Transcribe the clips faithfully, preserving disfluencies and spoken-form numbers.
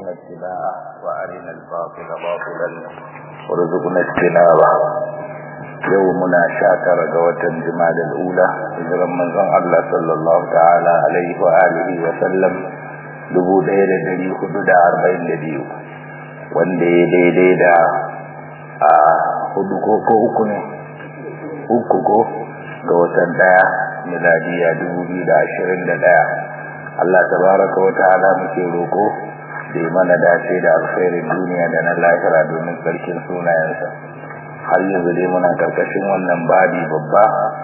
وارزقنا اتباعه وارنا الباطل باطلا وارزقنا اجتنابه. يومنا شاكر جوة الجمال الأولى إذا من الله صلى الله تعالى عليه وآله وسلم dubu ɗaya da ɗari hudu da arba'in da biyu wanda ya daidai da a hudu ko ko uku ne uku ko ga watan ɗaya miladiya dubu biyu da ashirin da ɗaya. Allah tabaraka wa ta'ala muke roko da mana dace da alkhairin duniya da na lahira domin sarkin sunayensa. Har yanzu dai muna karkashin wannan babi babba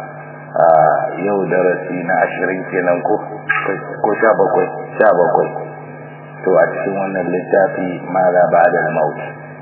a yau darasi na ashirin kenan ko ko sha bakwai sha bakwai to a cikin wannan littafi mara ba'da al-maut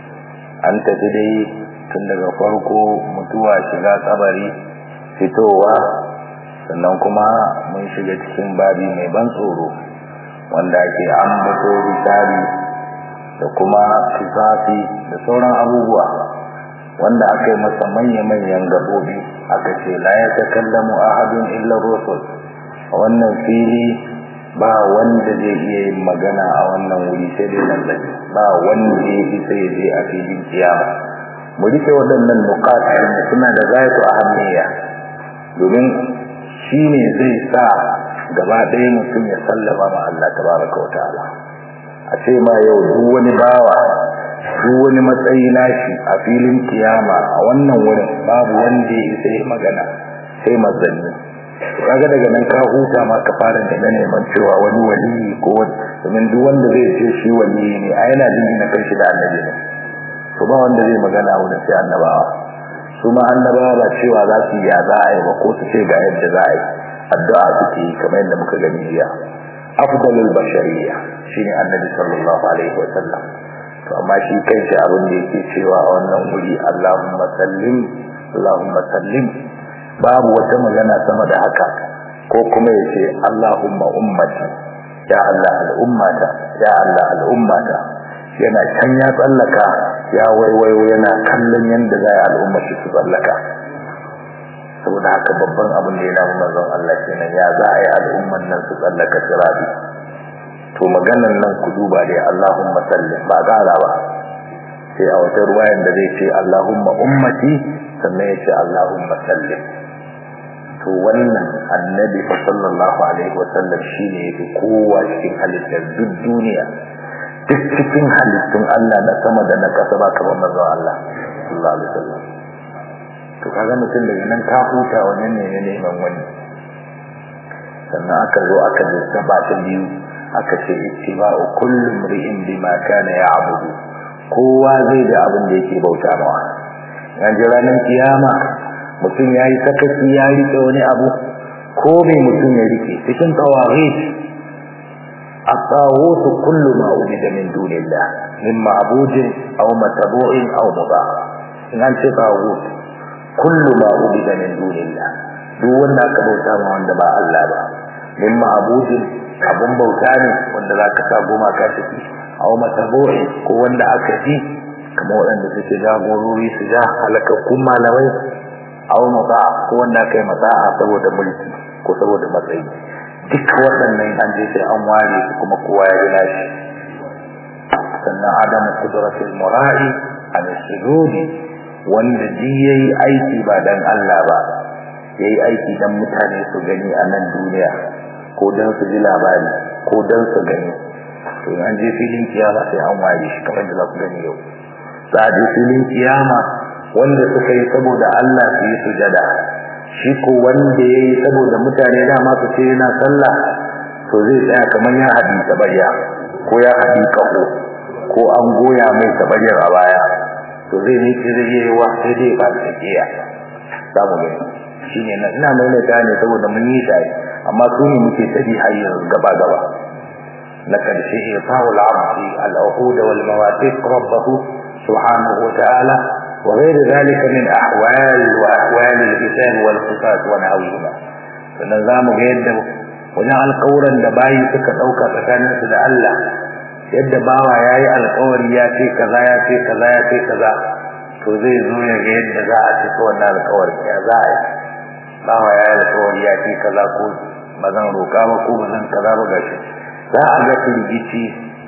an tafi dai tun daga farko mutuwa, shiga kabari, fitowa, sannan kuma mun shiga cikin babi mai ban tsoro wanda ake ambato bisari da kuma kifafi da sauran abubuwa wanda aka yi masa manya-manyan gabobi. Aka ce la ya takallamu ahadun illa rusul. A wannan fili ba wanda zai iya yin magana a wannan wuri sai dai nan, ba wanda ya fi sai je a filin kiyama. Mu rike waɗannan nukatun suna da zaitu ahammiya domin shi ne zai sa gaba ɗaya mutum ya sallama ma Allah tabaraka wa ta'ala. A ce ma yau duk wani bawa, duk wani matsayi nashi a filin kiyama a wannan wurin babu wanda ya isa yi magana sai manzanni. Kaga daga nan ka huta ma ka fara da neman cewa wani wali ko domin duk wanda zai ce shi wali ne a yana jingina kai shi da annabi ne, to ba wanda zai magana wurin sai annabawa. su ma annabawa ba cewa za su yi ya za a yi ba ko su ce ga yadda za a yi, addu'a suke yi kamar yadda muka gani jiya. Afdalul bashariya shine annabi sallallahu alaihi wa sallam. To amma shi kanshi abin da yake cewa a wannan wuri Allahumma sallim Allahumma sallim, babu wata magana sama da haka, ko kuma yace Allahumma ummati, ya Allah al'ummata, ya Allah al'ummata. Yana can ya tsallaka ya waiwayo yana kallon yanda za a al'umma shi su tsallaka. Saboda haka babban abin da yana manzon Allah kenan, ya za a yi al'umman nan su tsallaka sirabi. To maganan nan ku duba dai Allahumma sallim ba gara ba, sai a wata ruwayan da zai ce Allahumma ummati sannan ya ce Allahumma sallim. To wannan annabi sallallahu alaihi wa sallam shine yake kowa cikin halittar duk duniya, duk cikin halittun Allah na sama da na kasa ba kamar manzon Allah sallallahu alaihi wa sallam. To kaga mutum daga nan ka huta wannan ne neman wani. Sannan aka zo aka lissaba ta biyu aka ce ittiba'u kullu mri'in bima kana ya'budu, kowa zai da abin da yake bauta mawa. Yan ji ranar kiyama mutum yayi sakaci ya rike wani abu, ko bai mutum ya rike cikin tawagit. at-taghut kullu ma ubida min dunillah min ma'budin aw matbu'in aw mubah. In an ce taghut kullu ma ubida min dunillah, duk wanda aka bauta ma wanda ba Allah ba, min ma'budin abun bauta ne wanda za ka sa goma ka tafi, aw matabu'i ko wanda aka ji kamar waɗanda suke jagorori su ja halakakkun malamai, aw mata ko wanda aka yi mata'a saboda mulki ko saboda matsayi. Duk waɗannan an je sai an ware su kuma kowa ya gina shi. Sannan adamu kudratul mura'i an sujudi, wanda ji yayi aiki ba dan Allah ba, yayi aiki dan mutane su gani a nan duniya ko dan su ji labari ko dan su gani, to an je filin kiyama sai an waye shi kamar da za ku gani yau. Za a je filin kiyama wanda suka yi saboda Allah su yi sujada, shi ko wanda ya yi saboda mutane dama su ce yana sallah, to zai tsaya kamar ya haɗi tabarya ko ya haɗi ƙaho ko an goya mai tabaryar a baya, to zai miƙe zai yi wa sai dai ba su kiya. Za mu gani shi ne ina maimaita ne saboda mun yi shi, amma su ne muke tafi har yanzu gaba gaba. Na karshe ifa'ul abdi al-uhud wal mawathiq rabbahu subhanahu wa ta'ala wa ghayr dhalika min ahwal wa ahwal al-lisan wal sifat wa nahwihima. sannan zamu ga yadda wajen alƙawuran da bayi suka dauka tsakanin su da Allah, yadda bawa yayi alƙawari ya ce kaza ya ce kaza ya ce kaza, to zai zo ya ga yadda za a cika wannan alƙawarin. Ya za a yi bawa yayi alƙawari ya ce kaza ko bazan roƙa ba ko bazan kaza ba gashi, za a ga firgici,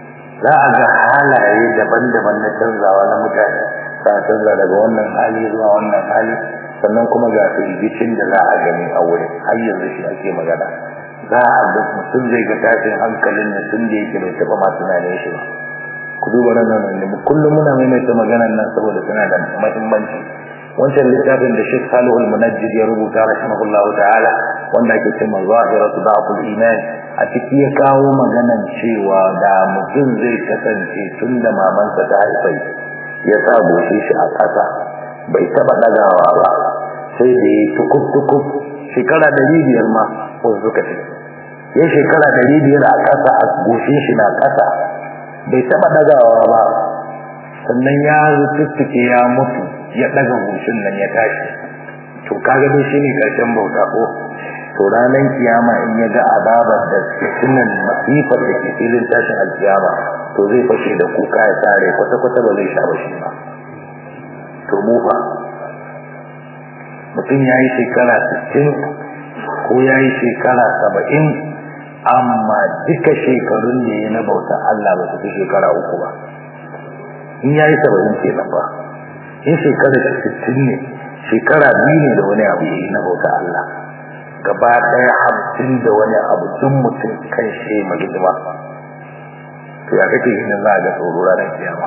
za a ga halaye daban-daban na canzawa na mutane za a canza daga wannan hali zuwa wannan hali sannan kuma ga firgicin da za a gani a wurin har yanzu shi ake magana za a ga mutum zai ga tashin hankalin da tun da yake bai taɓa masu nane shi ba ku duba nan nan kullum muna maimaita maganar nan saboda suna da muhimmanci wancan littafin da Sheikh Salih al-Munajjid ya rubuta rahimahullahu ta'ala wanda ake cewa zahiratu da'ful iman a ciki ya kawo maganan cewa da mutum zai kasance tun da mamansa ta haifai ya sa goshi shi a ƙasa bai taba dagawa ba sai da ya tukub tukub shekara ɗari biyar ma wasu suka ce ya shekara ɗari biyar a ƙasa a goshin shi na ƙasa bai taba dagawa ba sannan ya rututtuke ya mutu ya daga goshin nan ya tashi to kaga dai shine karshen bauta ko to ranar kiyama in ya ga azabar da sunan masifar da ke filin tashin alkiyama to zai fashe da kuka ya tsare kwata kwata ba zai sha ba shi ba to mu fa mutum ya yi shekara sittin ko ya yi shekara saba'in amma duka shekarun da ya na bauta Allah ba su fi shekara uku ba in ya yi saba'in ke nan ba in shekara sittin ne shekara biyu ne da wani abu ya yi na bauta Allah gaba ɗaya hamsin da wani abu duk mutum kan shi mai hidima to ya kake yin za a ga tsoro ranar kiyama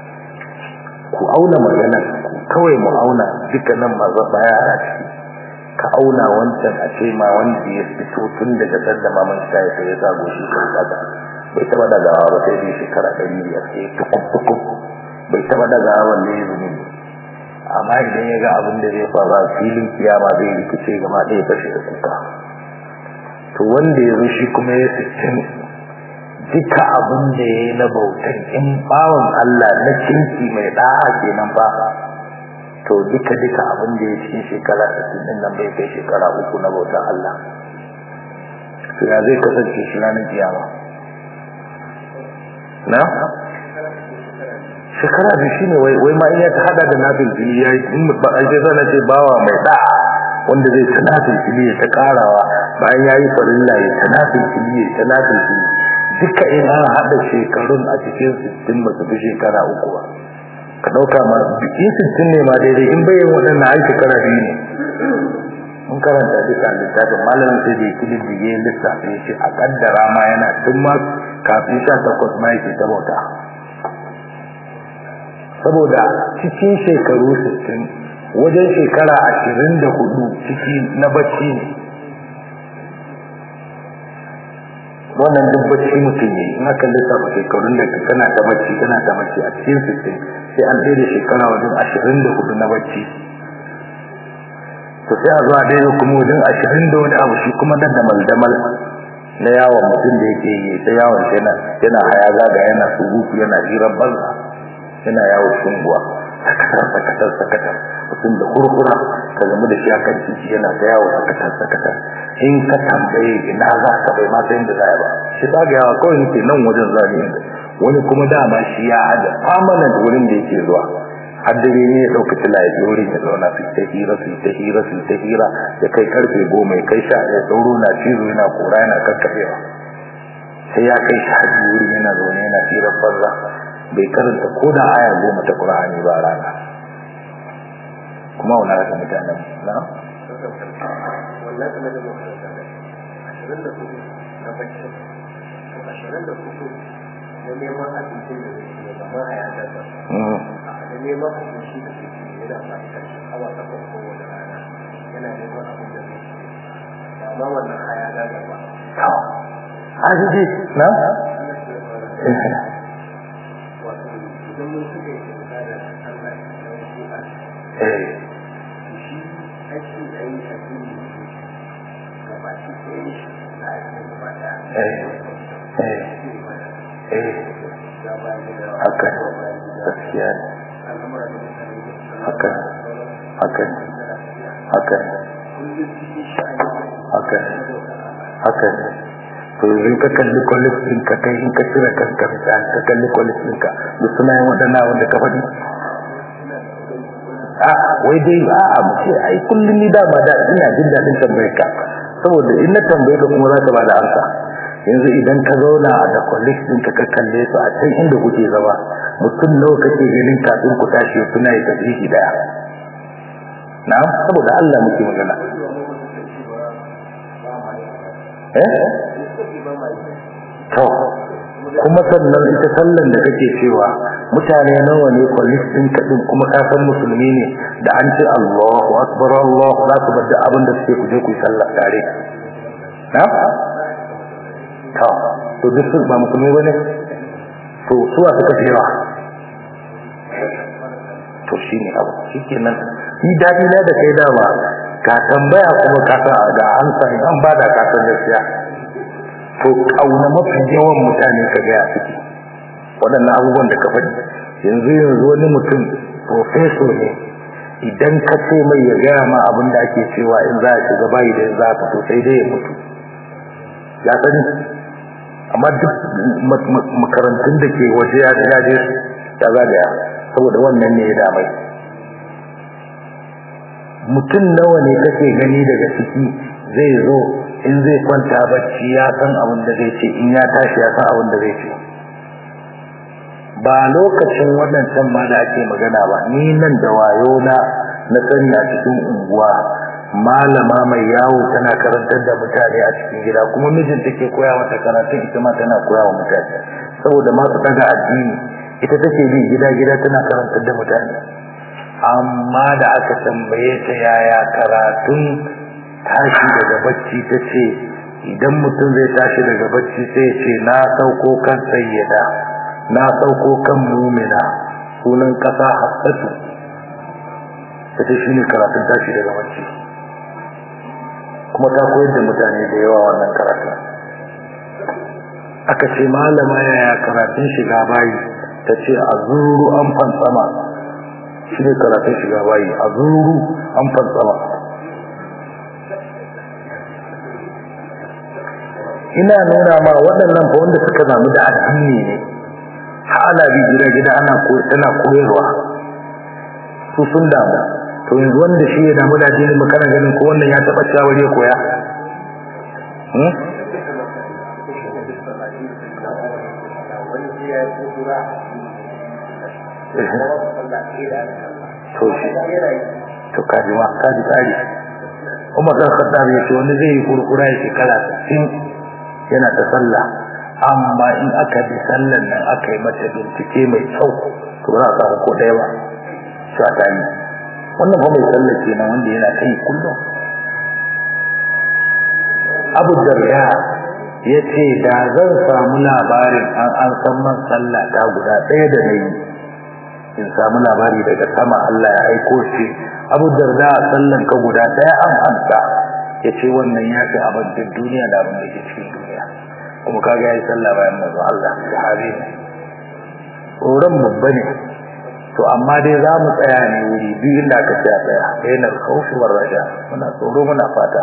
ku auna maganar ku kawai mu auna dukkanin maza baya a ciki ka auna wancan a ce ma wanda ya fito tun daga sanda maman shi ya sai ya sa goshi kan kaza bai taba dagawa ba sai dai shekara ɗari biyar sai tukub tukub bai taba dagawa wanda ya zuni amma idan ya ga abin da zai faru a filin kiyama zai rikice gama ɗaya fashe da kuka to wanda ya zo shi kuma ya sittin duka abin da ya yi na bautan in bawan Allah na kinki mai ɗa'a kenan ba to duka duka abin da ya cikin shekara sittin ɗin nan bai kai shekara uku na bautan Allah to ya zai kasance shi ranar kiyama na shekara biyu shi ne wai ma in ya ta hada da nafil fili ya yi in ba a ce zana ce bawa mai da'a wanda zai ta nafil fili ya ta karawa bayan ya yi farilla ya ta nafil fili ya ta nafil fili duka in an hada shekarun a cikin sittin ba su fi shekara uku ba ka dauka ma bikin sittin ne ma daidai in bayan waɗannan ai shekara biyu ne mun karanta duka littafin malamin sai da ya kudi dige lissafi ya ce a kaddara ma yana tun ma kafin sha takwas ma yake ta bauta saboda cikin shekaru sittin wajen shekara ashirin da hudu ciki na bacci ne wannan duk bacci mutum ne in aka lissafa shekarun da kana ta bacci kana ta bacci a cikin sittin sai an ɗaya da shekara wajen ashirin da hudu na bacci to sai a zuwa ɗaya kuma wajen ashirin da wani abu shi kuma dan damal damal na yawon mutum da yake yi ta yawon yana yana haya zaga yana surutu yana hirar banza yana yawo shunguwa sakatar sakatar sakatar mutum da kurkura ka zama da shi a kan titi yana ta yawo sakatar sakatar in ka tambaye ina za ka bai ma sai da za ba shi ta ga yawa kawai nake nan wajen zani inda wani kuma dama shi ya hada permanent wurin da yake zuwa har dare ne ya dauka tila ya wurin ya zauna su ta hira su ta hira su ta hira ya kai karfe goma ya kai sha ya sauro na cizo yana kora yana kakkaɓewa sai ya kai sha biyu wurin yana zaune yana hirar banza bai karanta ko da aya goma ta Qur'ani ba rana kuma wani haka mutanen na wallahi kuma da makaranta ashirin da hudu na bacci ashirin da hudu na neman abincin da zai ba ma a yada ba da neman abinci da zai ne yana fa'idar awa takwas ko wani rana yana neman abin da zai ba ma wannan haya gaga ba hajji na idan mun suka yi kyauta da Allah ya wasu a shi ake yi a cikin gaba shi ɗaya na ake gaba da haka gaskiya haka haka haka haka haka to yanzu ka kalli kwalis ɗinka kai in ka cire kanka misali ka kalli kwalis ɗinka da suna yin waɗanda wanda ka faɗi a wai dai a a mace ai kullum ni dama da ina jin daɗin tambayar ka saboda in na tambaye ka kuma za ka ba da amsa yanzu idan ka zauna da colleagues din ka kalle su a can inda kuke zama mutum nawa kake ganin kafin ku tashi kuna yi tasbihi daya na saboda Allah muke magana eh to kuma sannan ita sallan da kake cewa mutane nawa ne colleagues din ka din kuma ka san musulmi ne da an ce Allahu akbar Allahu za ku bada abin da suke kuje ku sallah tare na to to duk ba musulmi bane to suwa suka cewa to shine abu shikenan ni dadi na da kai dama ka tambaya kuma ka sa ga ansa an bada ka san gaskiya to kauna mafi yawan mutane ka ga ciki wadannan abubuwan da ka faɗi yanzu yanzu wani mutum professor ne idan ka ce mai ya ga ma abin da ake cewa in za a shiga bayi da za ka to sai dai ya mutu ya sani amma duk makarantun da ke waje ya je ta zagaya saboda wannan ne ya damai mutum nawa ne kake gani daga ciki zai zo in zai kwanta bacci ya san abin da zai ce in ya tashi ya san abin da zai ce ba lokacin wadancan ma da ake magana ba ni nan da wayo na na sani a cikin unguwa malama mai yawo tana karantar da mutane a cikin gida kuma mijin take koya mata karatun ita ma tana koya wa mutane saboda ma su daga addini ita take bi gida gida tana karantar da mutane amma da aka tambaye ta yaya karatun tashi daga bacci tace idan mutum zai tashi daga bacci sai ce na sauko kan sayyida na sauko kan mu'mina sunan kasa hafsatu tace shine karatun tashi daga bacci kuma ta koyar da mutane da yawa wannan karatu aka ce malama yaya karatun shiga bayi tace azuru an fansama shine karatun shiga bayi azuru an fansama ina nuna ma waɗannan fa wanda suka zamu da addini ne hala bi gida gida ana koyi tana koyarwa su sun damu to yanzu wanda shi ya damu da addini makana ganin ko wannan ya taba shawari ya koya hmm to shi to kaji ma kaji kaji Umar dan Khattab ya ce wani zai yi kurkura ya shekara sittin yana ta sallah amma in aka bi sallan nan aka yi mata bincike mai kyau to za a samu ko daya ba sha ta yi wannan ba mai sallah kenan wanda yana kai kullum Abu Darda ya ce da zan samu labarin an an san man sallah ta guda ɗaya da nayi in samu labari daga sama Allah ya aiko shi Abu Darda sallan ka guda ɗaya an anta yace wannan ya fi abin da duniya da abin da ke cikin duniya kuma kaga yayi sallah bayan manzo Allah sahabi ne tsoron babba ne to amma dai za mu tsaya ne wuri biyu inda aka tsaya tsaya bainal khawfi war raja muna tsoro muna fata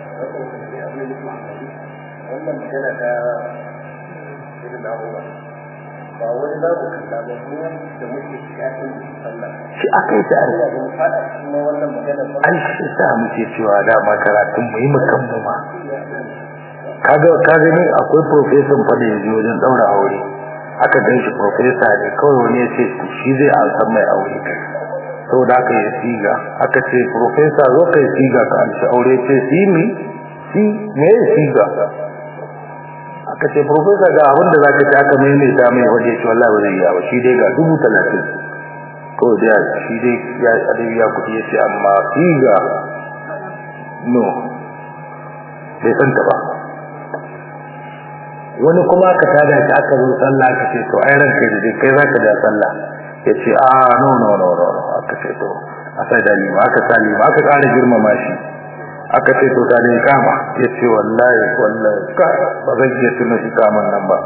wannan magana da irin abubuwa ba wani za ku kalla ba mu da muke shiga cikin sallah shi akai ta Allah ya fada kuma wannan magana ba an shi sa muke cewa da makaratun mu yi mukan mu ma kaga kaga ne akwai professor fa da yaji wajen daura aure aka gan shi professor ne kawai wani ya ce shi zai an san mai aure saboda aka yi siga aka ce professor zo kai siga ka an shi aure ce si mi si me siga aka ce professor ga abin da zaka ci aka mai mai ta mai waje shi wallahi ba zai yi ba shi dai ga dubu talatin ko da shi dai ya adabi ya kudi yace amma siga no bai san ta ba wani kuma aka tada shi aka zo sallah aka ce to ai ranka da kai zaka da sallah yace a no no no no aka ce to aka dali ba aka sali ba aka kara girmama shi aka ce to dali kama yace wallahi wallahi ka ba zai iya tuna ikaman nan ba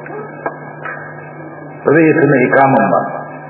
ba zai iya tuna ikaman ba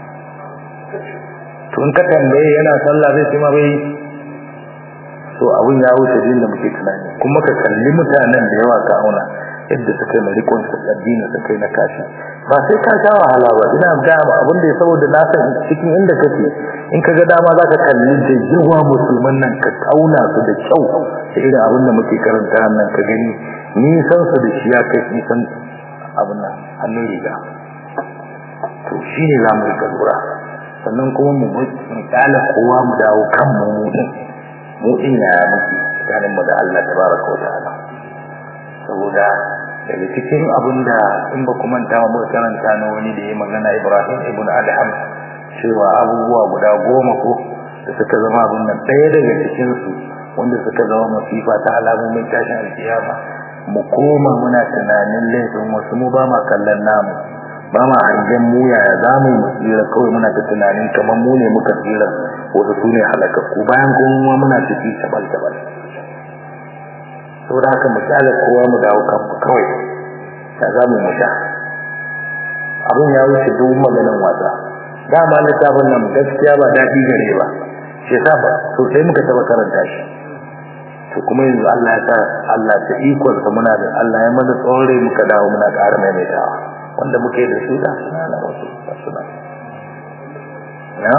to in ka tambaye yana sallah zai ce ma bai so abun ya wuce din da muke tunani kuma ka kalli mutanen da yawa ka auna yadda suka yi rikon addini suka yi na kashi ba sai ka sha wahala ba ina ga ba abin da ya saboda na san cikin inda kake in ka ga dama zaka kalli da yawa musulman nan ka kauna su da kyau da irin abin da muke karanta nan ka gani nisan su da shi ya kai nisan abin nan hannun riga to shi ne za mu rika lura sannan kuma mu tsala kowa mu dawo kan mu din mu din ya muke tsakanin mu da Allah tabaraka wa ta'ala saboda daga cikin abin da in ba kuma ta mu karanta na wani da ya magana Ibrahim ibn Adham cewa abubuwa guda goma ko da suka zama abin nan ɗaya daga cikin su wanda suka zama masifa ta alamomin tashin alkiyama mu koma muna tunanin laifin wasu mu ba ma kallon namu ba ma hangen mu yaya za mu yi tsira kawai muna ta tunanin kamar mu ne muka tsira wasu su ne halakakku bayan kuma muna ciki tabal-tabal saboda haka misali kowa mu dawo kanmu kawai ya za mu musha abin ya wuce duk maganin wasa dama littafin nan gaskiya ba daɗi gare ba shi yasa ba sosai muka taɓa karanta shi to kuma yanzu Allah ya sa Allah ta ikon sa muna da Allah ya mana tsore muka dawo muna ƙara maimaitawa wanda muke da su da suna na wasu suna ya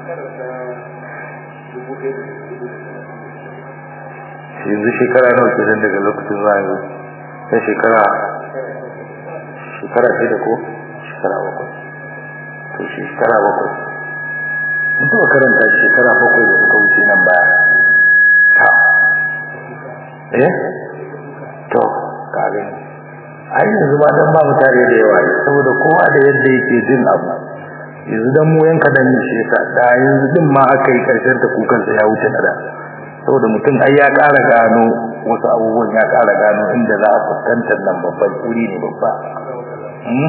yanzu shekara nawa ke zan daga lokacin zuwa yanzu sai shekara shekara ce da ko shekara bakwai to shekara bakwai mun taɓa karanta shekara bakwai da suka wuce nan baya ta eh to kare ai yanzu ba dan babu tare da yawa saboda kowa da yadda yake jin abu yanzu dan mu yanka dan shi yasa da yanzu din ma aka yi karshen ta kukan sa ya wuce da saboda mutum ai ya ƙara gano wasu abubuwan ya ƙara gano inda za a fuskantar nan babban wuri ne babba hmm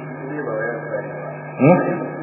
hmm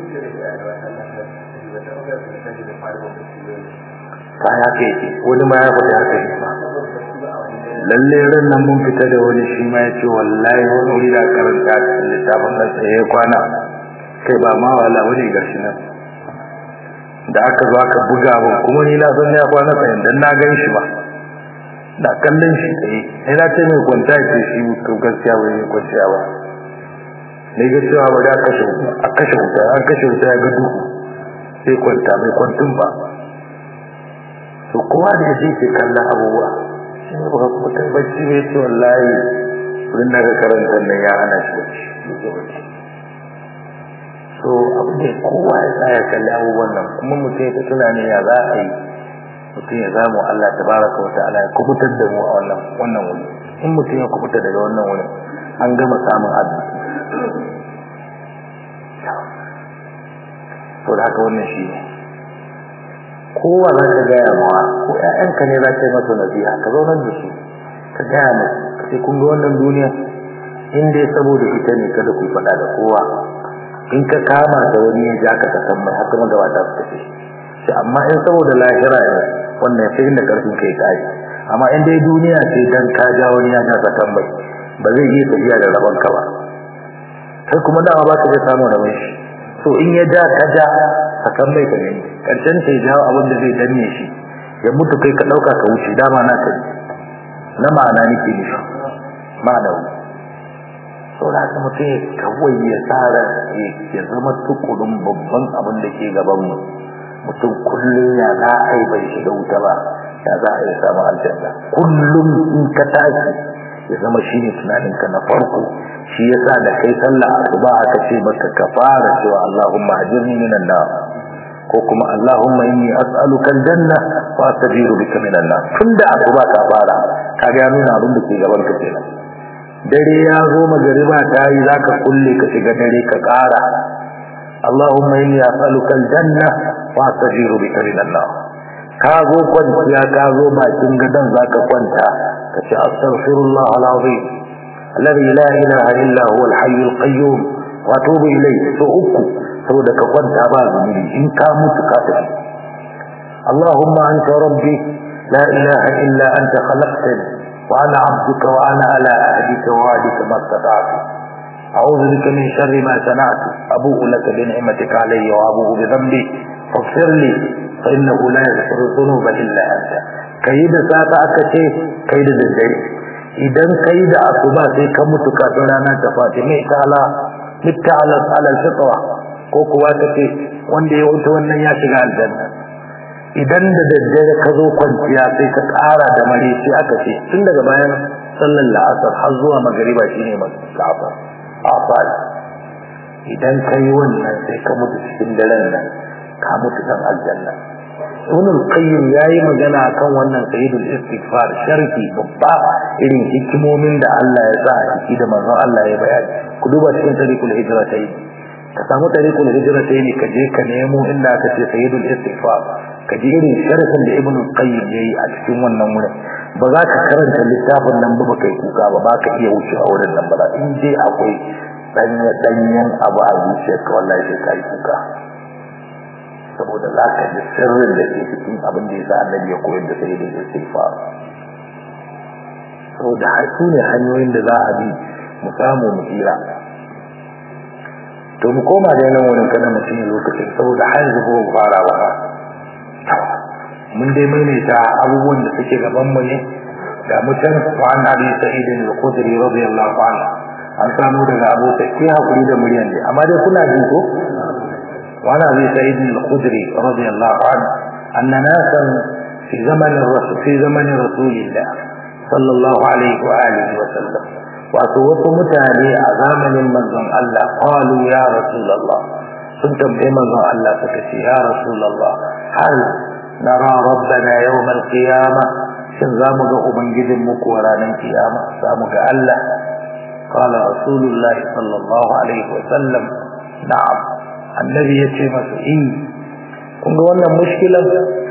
kaya ke wani ma ya fita haka ne ba lalle ran nan mun fita da wani shi ma yace wallahi wani wuri da karanta cikin littafin nan sai ya kwana kai ba ma wala wani gashi nan da aka zo aka buga ba kuma ni na san ya kwana sai dan na gan shi ba da kallon shi sai sai na ce mai kwanta ce shi to gaskiya bai yi kwanciya ba ne ga cewa ba da kashe a kashe wuta an kashe wuta ya ga duhu sai kwanta mai kwantun ba to kowa da yake ke kallon abubuwa shi ne ba ku tabbaci ne to wallahi wurin da ka karanta nan ya hana shi bacci so abu ne kowa ya tsaya kalli abubuwan nan kuma mutum ya tunani ya za a yi mutum ya zamu Allah tabaraka wa ta'ala ya kubutar da mu a wannan wannan wuri in mutum ya kubuta daga wannan wurin an gama samun arziki to da haka wannan shi ne kowa za ka gaya mawa ko ƴaƴanka ne za ka yi masa nasiha ka zaunar da su ka gaya musu ka ce kun ga wannan duniya in dai saboda ita ne kada ku faɗa da kowa in ka kama da wani ya ja ka san mai haka magabata su tafi shi amma in saboda lahira ne wannan sai inda karfin kai kai amma in dai duniya ce dan ka ja wani ya ja ka san mai ba zai iya tafiya da rabon ka ba kai kuma dama ba ka samu da mai so in ya ja ka ja akan mai ka gani karshen sai jawo abin da zai danne shi ya mutu kai ka dauka ka wuce dama na kai na ma'ana nake nishi ma'ana so da haka mutum ya kawai ya tsara ya zama tukurin babban abin da ke gaban mu mutum kullum ya za a yi bai shiga wuta ba ya za a yi samu aljanna kullum in ka tashi ya zama shi ne tunaninka na farko shi ya sa da kai sallah asuba aka ce maka ka fara cewa Allahumma ajirni minan nar ko kuma Allahumma inni as'aluka aljanna wa astajiru bika minan nar tunda asuba ka fara ka ga nuna abin da ke gaban ka kenan dare ya zo magariba ta yi zaka kulle ka shiga dare ka ƙara Allahumma inni as'aluka aljanna wa astajiru bika minan nar ka zo kwanciya ka zo bakin gadan zaka kwanta ka ce astaghfirullah alazim alladhi la ilaha illa huwa alhayyul qayyum wa atubu ilayhi so uku saboda ka kwanta ba zunubi in ka mutu ka tafi Allahumma anta rabbi la ilaha illa anta khalaqtani wa ana 'abduka wa ana ala ahdika wa wa'dika ma istata'tu a'udhu bika min sharri ma sana'tu abu'u laka bi ni'matika alayya wa abu'u bi dhanbi faghfir li fa innahu la yaghfiru dhunuba illa anta kai da sata aka ce kai da daddare idan kai da asuba sai ka mutu kafin rana ta fadi mai ta'ala mitta'ala ala al-fitra ko kuwa take wanda ya wuce wannan ya shiga aljanna idan da daddare ka zo kwanciya sai ka ƙara da mare sai aka ce tun daga bayan sallar la'asar har zuwa magariba shine masafar afal idan kai wannan sai ka mutu cikin daren nan ka mutu dan aljanna. Ibn al-Qayyim yayi magana akan wannan sayyidul istighfar sharhi babba irin hikimomin da Allah ya sa a ciki da manzon Allah ya bayani. Ku duba cikin tariqul hijratayn ka samu tariqul hijratayn ka je ka nemo inda aka ce sayyidul istighfar ka ji irin sharhin da Ibn al-Qayyim yayi a cikin wannan wurin. Ba za ka karanta littafin nan ba kai kuka ba ba ka iya wucewa wurin nan ba in dai akwai danye danyen abu a zuciyarka wallahi sai ka yi kuka saboda za ka ji sirrin da ke cikin abin da ya sa annabi ya koyar da sai da istighfar. Saboda haƙi ne hanyoyin da za a bi mu samu mu tsira. To mu koma da nan wurin kana mutum lokacin saboda har yanzu ba fara ba mun dai maimaita abubuwan da suke gaban mu ne ga mutan wa an abi sa'id al-khudri radiyallahu anhu an samu daga abu sa'id hakuri da muryan ne amma dai kuna ji ko wa an abi sa'id al-khudri radiyallahu anhu anna nasan fi zaman ar-rasul fi zaman rasulillah sallallahu alaihi wa alihi wa sallam wato wasu mutane a zamanin manzon Allah qalu ya rasulullah sun tambaye manzon Allah suka ce ya rasulullah hal nara rabbana yawm al-qiyamah shin zamu ga ubangijin mu ko ranar kiyama zamu ga Allah qala rasulullah sallallahu alaihi wasallam na'am annabi yace masa in kun ga wannan mushkilan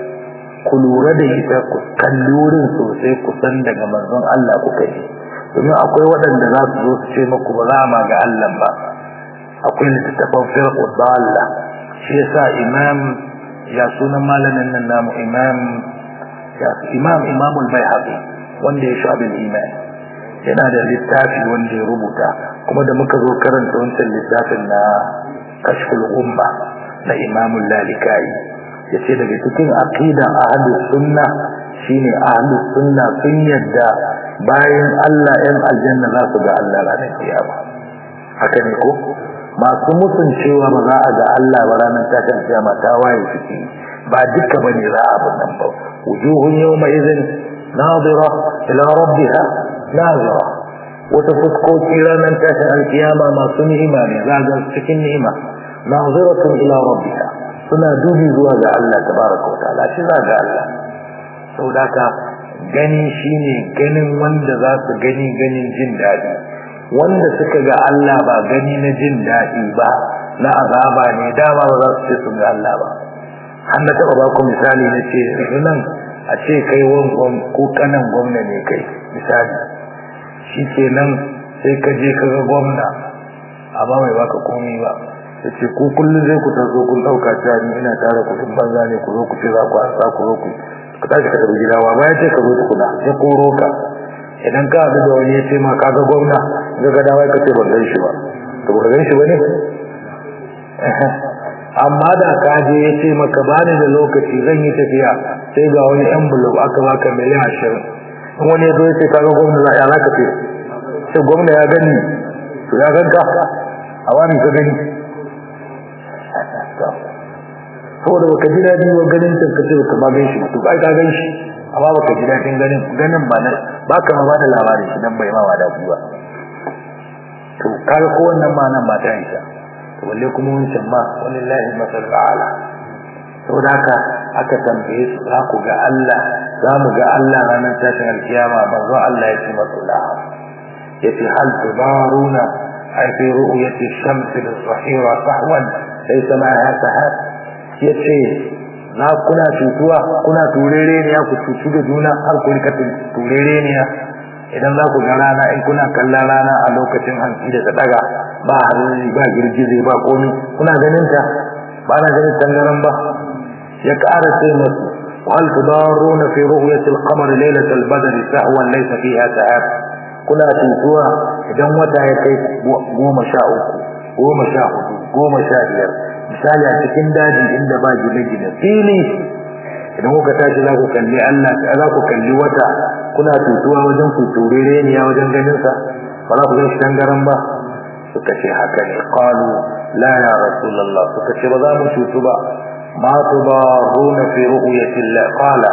ku lura da ita ku kalli wurin sosai ku san daga manzon Allah ku kai domin akwai waɗanda za su zo su ce muku ba za ma ga Allah ba akwai littattafan firqu dalla shi yasa imam ya sunan malamin nan namu imam ya imam imam al-Baihaqi wanda ya shafi iman yana da littafi wanda ya rubuta kuma da muka zo karanta wancan littafin na kashful umma na imam al-Lalikai yace daga cikin aqida ahlus sunna shine ahlus sunna sun yadda bayan Allah ɗan aljanna za su ga Allah ranar kiyama haka ne ko masu mutun cewa ba za a ga Allah ba ranar tashin kiyama ta waye suke ba duka bane za a bin nan ba wujuhun yawma idhin nadira ila rabbiha nazira wata fuskoki ranar tashin kiyama masu ni'ima ne za ga cikin ni'ima naziratun ila rabbiha suna dubi zuwa ga Allah tabaraka wa ta'ala shi za ga Allah saboda ka gani shine ganin wanda za su gani ganin jin dadi wanda suka ga Allah ba gani na jin daɗi ba na azaba ne dama ba za su ce sun ga Allah ba har na taɓa ba ku misali na ce nan a ce kai wangon ko kanan gwamna ne kai misali shi ke nan sai ka je ka ga gwamna amma mai baka komi ba ya ce ku kullum zai ku tazo kun ɗauka cewa ni ina tara kuɗin banza ne ku zo ku ce za ku ansa ku zo ku ka tashi ka tafi gida wa bayan ce ka zo tukuna ya koro ka idan ka haɗu da wani ya ce ma ka ga gwamna ga ga dawai ka ce ban gan shi ba to ba gan shi ba ne amma da ka je ya ce maka bani da lokaci zan yi tafiya sai ga wani envelope aka baka miliyan ashirin in wani ya zo ya ce ka ga gwamna ya za ka ce ce gwamna ya gani to ya ganka a wani ka gani saboda baka ji daɗi wa ganin ta kace baka ma gan shi to kai ka gan shi amma baka ji daɗin ganin ganin ba nan baka ma ba da labari shi dan bai ma ba daɗi ba to kaga ko wannan ma nan ba ta isa to balle kuma wancan ma wallahi masal ala saboda haka aka tambaye su za ku ga Allah za mu ga Allah ranar tashin alkiyama manzo Allah ya ce masula yace hal tubaruna ay fi ru'yati ash-shams al-zahira sahwan laysa ma'aha sahab yace na kuna cutuwa kuna turere ne ku cutu da juna har ku rika turere ne idan za ku ga rana in kuna kallon rana a lokacin hantsi da ta daga ba hannu ba girgize ba komai kuna ganin ta ba na ganin tangaran ba ya ƙara sai musu wal tudaruna fi ru'yati al-qamar laylat al-badr sahwan laysa fiha sahab kuna cutuwa idan wata ya kai goma sha uku goma sha hudu goma sha biyar misali a cikin daji inda ba gine-gine fili idan kuka tashi za ku kalli Allah za ku kalli wata kuna tutuwa wajen ku turere ne ya wajen ganin sa ba za ku ga tangaran ba suka ce haka ne qalu la ya rasulullah suka ce ba za mu tutu ba ma tudaruna fi ru'yati Allah qala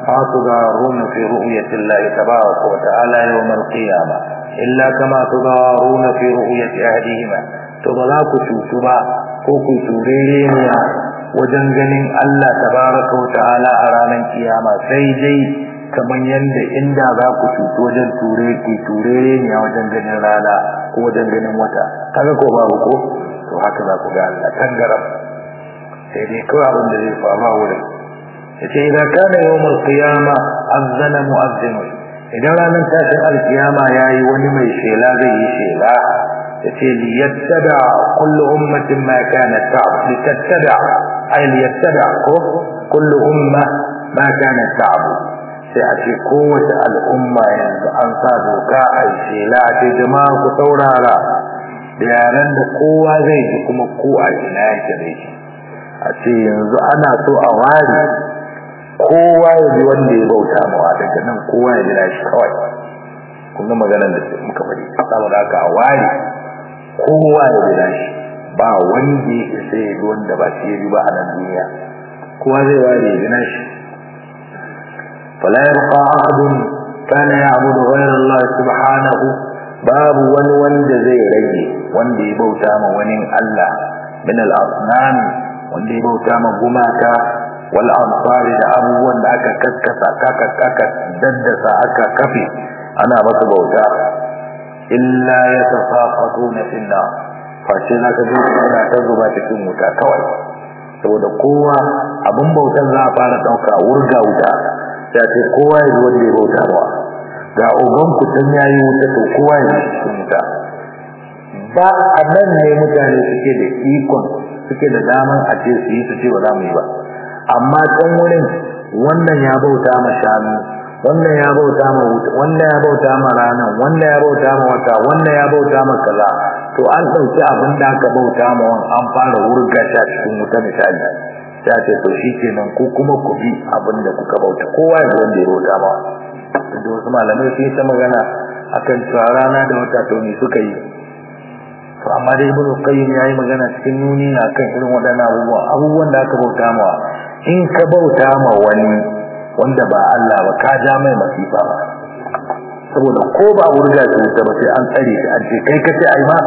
tudaruna fi ru'yati Allah tabaraka wa ta'ala yawm al-qiyamah illa kama tudaruna fi ru'yati ahdihima to ba za ku cutu ba ko ku turere ne wajen ganin Allah tabaraka wa ta'ala a ranar kiyama sai dai kamar yanda inda za ku cutu wajen ture ki turere ne wajen ganin rana ko wajen ganin wata kaga ko babu ko to haka za ku ga Allah tangaram sai dai kawai abin da zai faru wurin yace idan kana yawmul qiyama azana mu'azzin idan ranar tashin alkiyama yayi wani mai shela zai yi shela yace li yattada kullu ummatin ma kanat ta'b li tattada ay li yattada kullu umma ma kanat ta'b sai a ce kowace al'umma yanzu an sa doka a shela ce jama'a ku saurara da yaran da kowa zai ji kuma ko a ina yake da shi a ce yanzu ana so a ware kowa ya ji wanda ya bauta mawa daga nan kowa ya jira shi kawai kun ga maganar da muka faɗi saboda haka a ware kowa ya jira shi ba wanda ya isa ya ji wanda ba shi ya ji ba a nan duniya kowa zai ware ya jira shi fala yabqa ahadun kana ya'budu ghayra Allah subhanahu babu wani wanda zai rage wanda ya bauta ma wani Allah min al-asnam wanda ya bauta ma gumaka wal ansari da abubuwan da aka kaskasa kaka kaka daddasa aka kafe ana masa bauta illa yatafafatuna finna face na ka zo ana ta zuba cikin wuta kawai saboda kowa abin bautan za a fara dauka wurga wuta sai ce kowa ya zo wanda ya bauta wa ga ogan ku tun yayi wuta to kowa ya zo cikin wuta ba a nan ne mutane suke da ikon suke da daman a ce su yi su ce ba za mu yi ba amma can wurin wannan ya bauta ma shanu wannan ya bauta ma wuta wannan ya bauta ma rana wannan ya bauta ma wata wannan ya bauta ma kaza to an dauki abin da aka bauta ma wan an fara wurga ta cikin wuta misali sai ce to shikenan ko kuma ku bi abin da kuka bauta kowa ya wanda ya bauta ma da wasu malamai sun yi ta magana akan cewa rana da wata to ne suka yi to amma dai ibnu qayyim yayi magana cikin nuni akan irin wadannan abubuwa abubuwan da aka bauta ma in ka bauta ma wani wanda ba Allah ba ka ja mai masifa ba saboda ko ba wurga shi ta ba sai an tsare shi an ce kai kace ai ma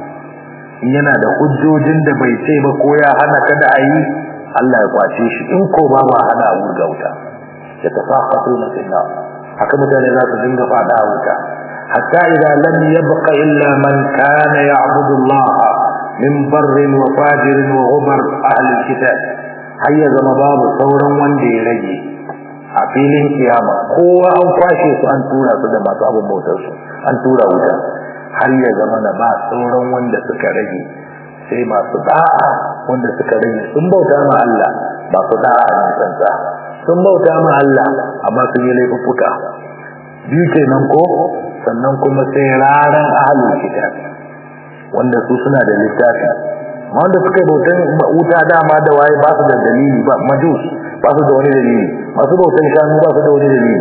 in yana da hujjojin da bai ce ba ko ya hana ka da ayi Allah ya kwace shi in ko ba ba hana wurga wuta ya tafafatuna fillah haka mutane za su dinga fada wuta hatta idza lam yabqa illa man kana ya'budu Allah min barrin wa fajirin wa ghubar ahli alkitab hayya zama babu sauran wanda ya rage a filin kiyama kowa an kwashe su an tura su da masu abin bautar su an tura wuta har ya zama na ba sauran wanda suka rage sai masu da'a wanda suka rage sun bauta ma Allah masu da'a ne sansa sun bauta ma Allah amma sun yi laifuka biyu kenan ko sannan kuma sai raran ahlul kitab wanda su suna da littafi wanda suka yi bautan wuta dama da waye ba su da dalili ba majus ba su da wani dalili masu bautan shanu ba su da wani dalili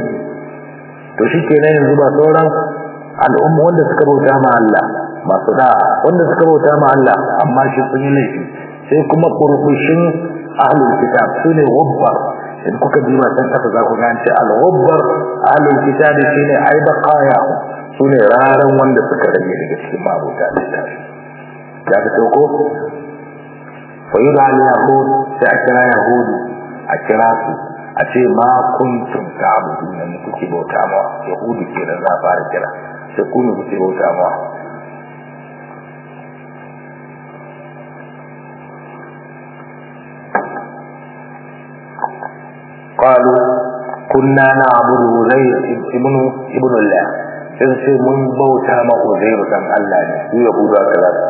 to shi kenan yanzu ba sauran al'umma wanda suka bauta ma Allah masu da wanda suka bauta ma Allah amma shi sun yi laifi sai kuma kurkushin ahlul kitab sune wabbar in kuka ji ba san kasa za ku ga ce al-wabbar ahlul kitab shine ai baqaya sune raran wanda suka rage daga cikin mabuta littafi da ka ko fayuda al-yahud sai a kira yahudu a kira su a ce ma kuntum ta'buduna ne kuke bauta ma yahudu kenan za fara kira sai ku ne kuke bauta ma qalu kunna na'budu uzayr ibn ibn Allah sai sai mun bauta ma uzayr dan Allah ne su yahudu aka za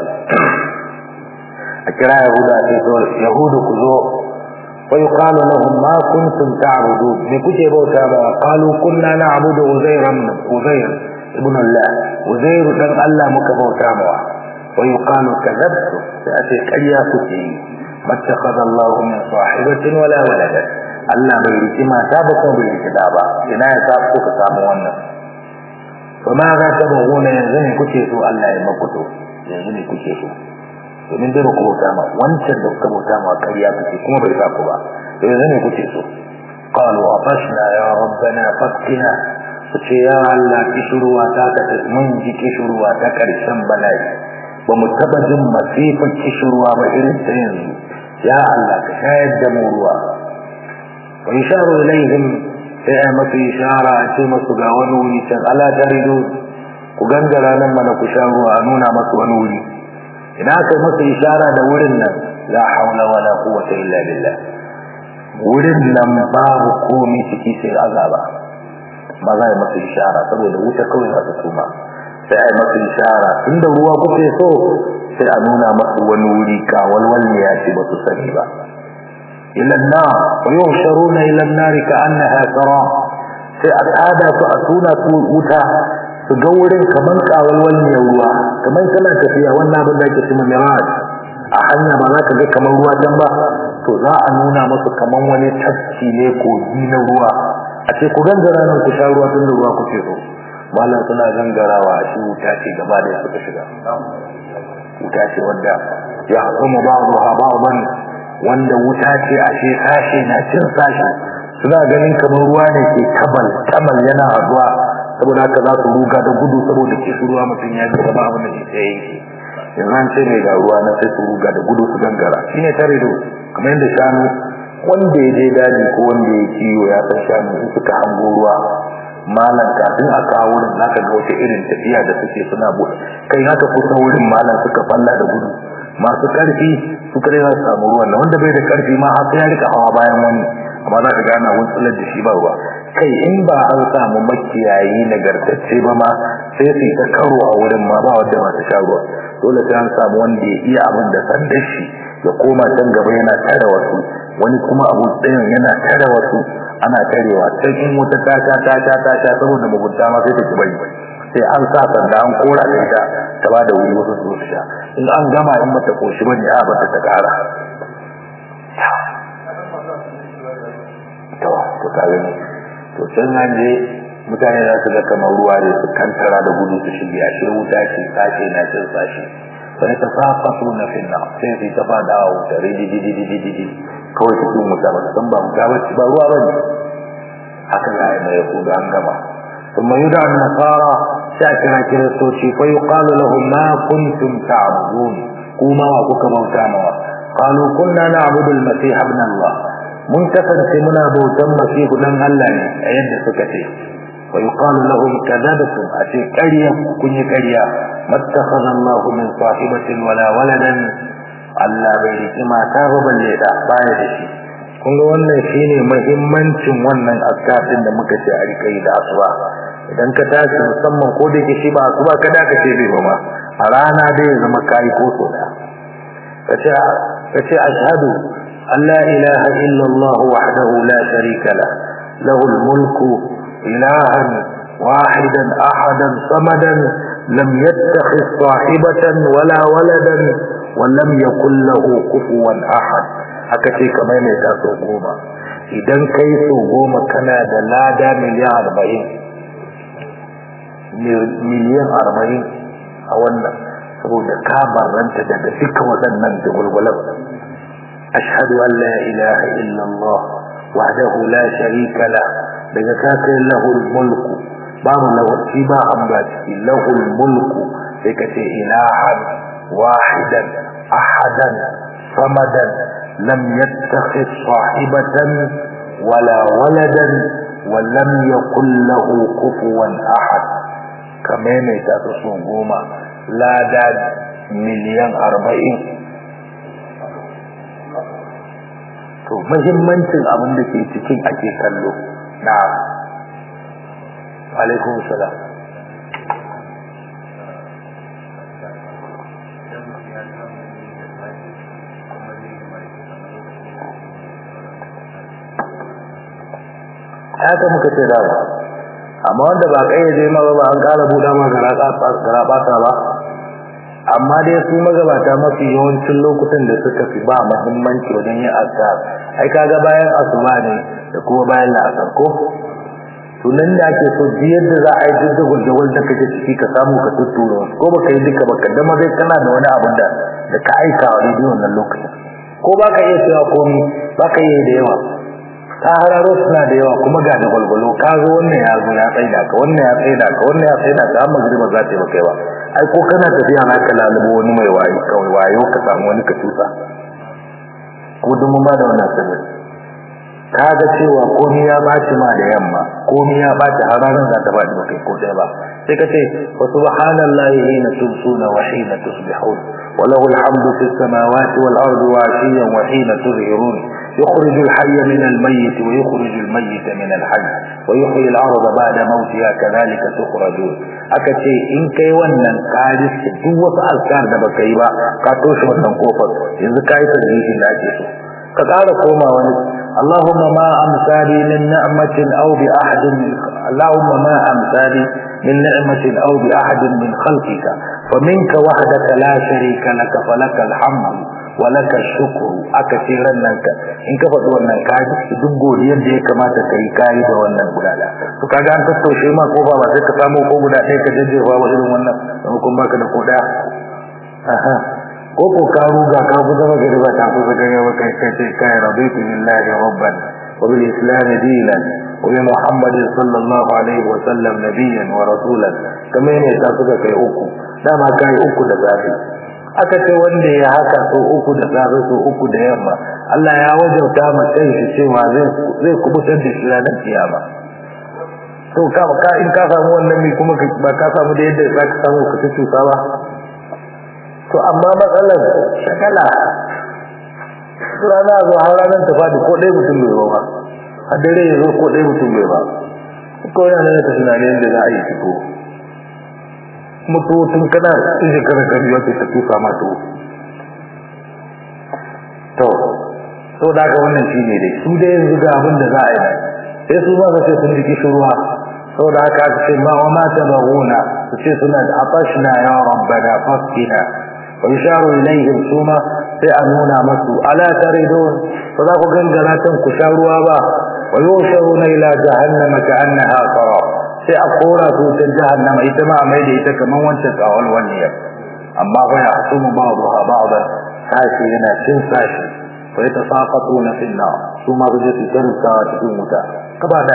a kira yahuda sai to yahudu ku zo wa yuqalu lahum ma kuntum ta'budun me kuke bauta ba qalu kunna na'budu uzayr uzayr ibn Allah uzayr dan Allah muka bauta ma wa yuqalu kadhabtu sai ate kariya kuke mattakhadha Allah min sahibatin wala walada Allah bai riki mata ba ko bai riki da ba ina ya sa ku ka samu wannan to ma ga ta buguna yanzu ne kuke so Allah ya makuto yanzu ne kuke so domin dai ba ku bauta ma wancan da kuka bauta ma kariya kuke kuma bai sa ku ba to yanzu ne kuke so qalu atashna ya rabbana fatkina ce ya Allah kishruwa ta ta mun ji kishruwa ta karshen bala'i ba mu taba jin masifin kishruwa ba irin ta yanzu ya Allah ka shayar da mu ruwa wa isharu ilaihim sai ai masu ishara a ce masu ga wani wuri can ala taridu ku gangara nan mana ku sha ruwa a nuna masu wani wuri idan aka yi masu ishara da wurin nan la haula wala quwwata illa billah wurin nan babu komai ciki sai azaba ba za a yi masu ishara saboda wuta kawai za ta tuma sai a yi masu ishara inda ruwa kuke so sai a nuna masu wani wuri kawalwal ne ya ce ba su sani ba ilan na wa yusharuna ilan nari ka annaha tara sai a tsada su a tuna su wuta su ga wurin kaman kawalwal ne ruwa kaman kana tafiya wannan abin da ake cewa miraj a hanya ba za ka ga kaman ruwa dan ba to za a nuna masu kaman wani tafki ne kogi na ruwa a ce ku gangara nan ku sha ruwa tun da ruwa kuke so mallan suna gangarawa a shi wuta ce gaba da suka shiga wuta ce wanda ya hukumu ba'du hababan wanda wuta ce a ce sashi na cin sashi suna ganin kamar ruwa ne ke tabal tamal yana haduwa saboda haka za su ruga da gudu saboda ke su ruwa mutum ya ji ba abin da ke tsaye yake yanzu an ce mai ga ruwa na sai su ruga da gudu su gangara shine tare da kamar yadda shanu wanda ya je daji ko wanda ya kiwo ya san shanu in suka hango ruwa malan kafin a kawo wurin zaka ga wata irin tafiya da suke suna buɗe kai haka kusa wurin malan suka falla da gudu masu karfi su kare za su samu ruwan wanda bai da karfi ma har sai ya rika hawa bayan wani amma za ka gana wutsular da shi ba ruwa kai in ba an samu makiyayi nagartacce ba ma sai su ta karo a wurin ma ba wanda masu sha ruwa dole sai an samu wanda ya iya abin da sandar shi ya koma can gaba yana tare wasu wani kuma abu tsayin yana tare wasu ana tarewa sai in wata tasha tasha tasha saboda mugunta ma sai ta ki bari sai an sa sanda an kora da ita ta ba da wuri wasu su sha in an gama in mata koshi bane a ba ta kara to to kare ni to sai nan je mutane za su ga kamar ruwa ne su kantara da gudu su shige a shi wuta ce sace na cin sashi sai ta fafasu na finna sai sai ta fada a wuta rididididididi kawai su sun wuta ba san ba wuta ba ba ruwa ba ne haka za a yi mai yaku da an gama ثم يدعى النصارى شاكرا كريستوشي فيقال لهم ما كنتم تعبدون قوما وكوك موتانا قالوا كنا نعبد المسيح ابن الله منتفن سمنا بوتا مسيح لن الله أيد سكتي ويقال لهم كذبتم أتي كريا كن كريا ما اتخذ الله من صاحبة ولا ولدا Allah bai riki mata ba balle da baya da shi kun ga wannan shine muhimmancin wannan azkar da muka ce a rikai da asuba idan ka tashi musamman ko da yake shi ba asuba kada ka ce bai ba ma a rana dai ya zama kai ko so da kace kace ashhadu an la ilaha illa Allah wahdahu la sharika la lahu al-mulku ilahan wahidan ahadan samadan lam yattakhidh sahibatan wala waladan ولم يكن له كفوا احد haka ce kamar mai ta so goma idan kai so goma kana da lada miliyan arba'in miliyan arba'in a wannan saboda ka barranta daga dukkan waɗannan dagulgulan ashhadu an la ilaha illa Allah wahdahu la sharika la daga ka kai lahul mulku babu lahu ba amma ciki lahul mulku sai ka ce ilahan واحدا احدا صمدا لم يتخذ صاحبة ولا ولدا ولم يكن له كفوا احد كمان يتاسو غوما لا داد مليون أربعين to muhimmancin abin da ke cikin ake kallo na alaikum salam haka muka ce dawa amma wanda ba kayyade ma ba an kara buda ma gara bata ba amma dai su magabata mafi yawancin lokutan da suka fi ba muhimmanci wajen yin azkar ai kaga bayan asuba ne da kuma bayan la'asar ko tunan da ake so biyar da za a yi duk da gurgurwar da kake ciki ka samu ka tuttura ko baka yi duka baka dama zai kana da wani abin da da ka aika a rediyo wannan lokacin ko baka iya cewa komai baka iya da yawa ta hararo suna da yawa kuma ga da gwalgwalo ka zo wannan ya zo ya tsaida ka wannan ya tsaida ka wannan ya tsaida ka amma magriba za ta yi maka yawa ai ko kana tafiya na ka lalubo wani mai wayo kawai wayo ka samu wani ka tusa ko dun mun ba da wannan sirri kaga cewa komai ya baci ma da yamma komai ya baci hararan za ta baci maka ko dai ba sai ka ce wa subhanallahi hina tumsuna wa hina tusbihun wa lahu alhamdu fis samawati wal ardi wa ashiyan wa hina tuzhirun يخرج الحي من الميت ويخرج الميت من الحي ويحيي الأرض بعد موتها كذلك تخرجون akace in kai wannan kadis duk wasu alkar da baka yi ba ka toshe wannan kofar yanzu kai tarbiyyar da ake so ka ƙara koma wani Allahumma ma amsali min ni'matin aw bi ahadin Allahumma ma amsali min ni'matin aw bi ahadin min khalqika faminka wahdaka la sharika laka falakal hamdu walaka shukru aka ce rannan ka in ka faɗi wannan kaji duk godiyar da ya kamata kai kai da wannan gudada to kaga an tattaushe ma ko ba sai ka samu ko guda ɗaya ka jajjefa wa irin wannan kuma kun baka da koda aha ko ko ka ruga ka guda maka da ta ku ga yawa kai kai sai kai rabitu billahi rabban wa bil islam dinan wa bi muhammadin sallallahu alaihi wa sallam nabiyyan wa rasulan kamar ne ta suka kai uku dama kai uku da zafi aka ce wanda ya haka so uku da safe so uku da yamma Allah ya wajauta masa shi cewa zai zai kubutar da shi ranar kiyama to ka ka in ka samu wannan mai kuma ba ka samu da yadda za ka samu ka tusa ba to amma matsalar shakala rana zo har ranar ta fadi ko dai mutum bai ba har dare ya zo ko dai mutum bai ba ko yana da tunanin da za a yi fito mutuwatun kana inda kana kan yi wata tuka mato to so da ga wannan shi ne dai su dai yanzu ga abin da za a yi sai su ba sai sun jiki shuruwa so da haka ce ma wa ma tabawuna su ce suna da afashna ya rabbana fasqina wa yusharu ilayhim suma sai a nuna masu ala taridun fa za ku gangara tan ku sha ruwa ba wa yusharuna ila jahannama ka'annaha qara sai a kora su ta jahannama ita ma mai da ita kaman wancan tsawon wanniya amma fa ya asumu ba'daha ba'dan sashi yana cin sashi fa yatasaqatuna fil nar su ma zai su tarka cikin wuta kaba da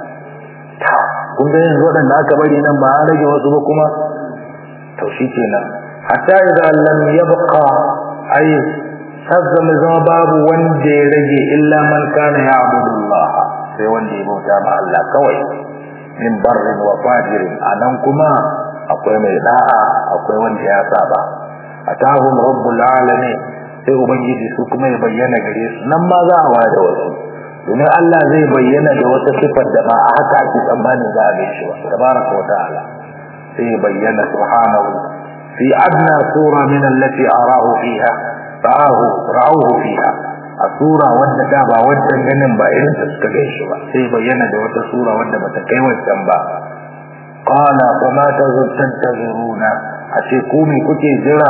kun ga yanzu wadanda aka bari nan ba an rage wasu ba kuma to shikenan hatta idan lam yabqa ay hazza zama babu wanda ya rage illa man kana ya'budullah sai wanda ya bauta ma Allah kawai min barrin wa fajirin anan kuma akwai mai da'a akwai wanda ya saba atahum rabbul alamin sai ubangiji su kuma ya bayyana gare su nan ma za a wada wasu domin Allah zai bayyana da wata sifar da ba a haka ake tsammanin za a ga shi ba tabaraka wa ta'ala sai ya bayyana subhanahu fi adna sura min allati arahu fiha ra'ahu ra'ahu fiha a sura wanda da ba wancan ganin ba irin ta suka gaishe ba sai bayyana da wata sura wanda bata kai wancan ba qala fa ma tazuruna ashe ku me kuke jira